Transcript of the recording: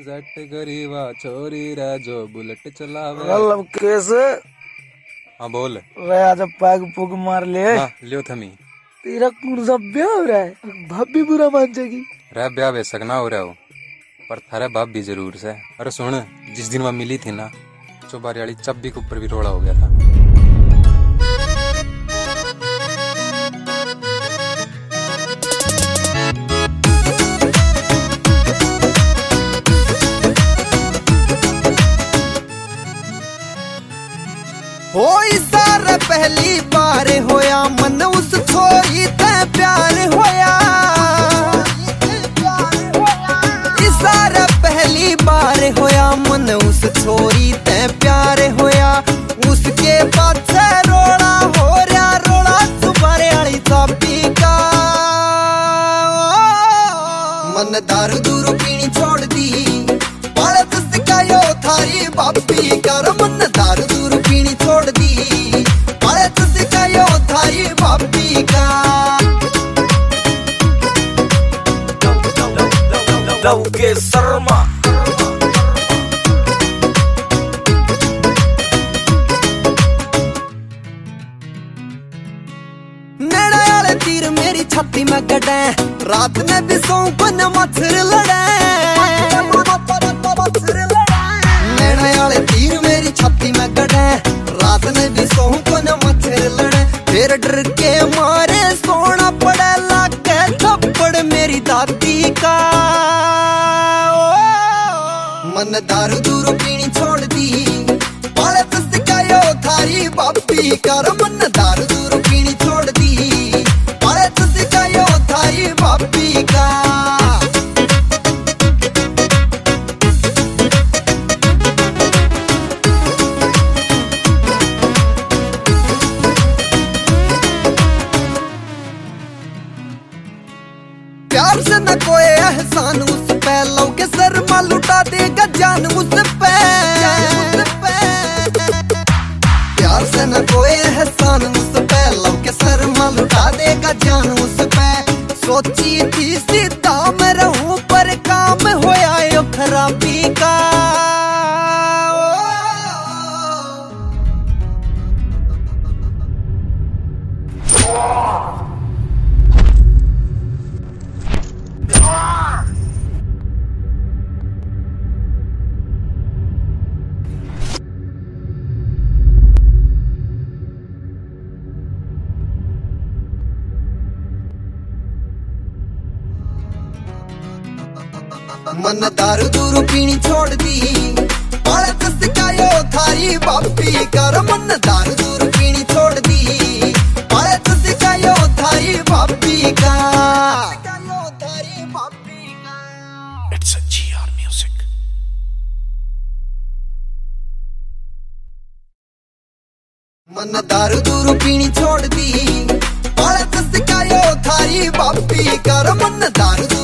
जट गरीबा छोरी रे जो बुलेट चलावे। मतलब कैसे? हाँ बोल। रे आज पैग पुग मार ले। हाँ लियो थमी। तेरा कौन सा ब्याह हो रहा है? भाभी बुरा मान जाएगी। रे ब्याह बेशक ना हो रहा हो पर थारे बाप भी जरूर से। अरे सुन, जिस दिन वह मिली थी ना, चौबारी वाली चब्बी के ऊपर भी रोड़ा हो गया था। हो सारे पहली बार होया मन उस छोरी ते प्यार होया। सारे पहली बार होया मन उस छोरी ते प्यार होया। उसके पाछे रोड़ा हो रहा, रोड़ा चुबारे वाली चाबी का। मन दारू दूरू पीनी छोड़ दी, पड़त सिकायो थारी बापी कर। मन दारू दूरू पीनी छोड़ दी, पड़त सिकायो थारी बापी का। लौके शर्मा नैना वाले तीर मेरी छाती में गड़े, रात में भी सौ बन मच्छर लड़े। नैना वाले तीर मेरी छाती में गड़े, रात में भी सौ बन मच्छर लड़े। फिर डर के मारे सोना पड़े, लागे थप्पड़ मेरी दादी का। मन दारू दूरू पीनी छोड़ दी, पड़त सिकायो थारी बापी कर। मन दारू दूरू पीनी छोड़ दी, पड़त सिकायो थारी बापी का। प्यार से न कोई एहसान उस पे, लौके शर्मा लुटा देगा जान उस पे। प्यार से न कोई एहसान उस पे, लौके शर्मा लुटा देगा जान उस पे। सोची थी सीधा मैं रहूं पर काम होया यो खराबी का। मन दारू दूरू पीनी छोड़ दी, पड़त सिकायो थारी बापी कर। मन दारू दूरू पीनी छोड़ दी, पड़त सिकायो थारी बापी का। It's a GR music. मन दारू दूरू पीनी छोड़ दी, पड़त सिकायो थारी बापी कर। मन दारू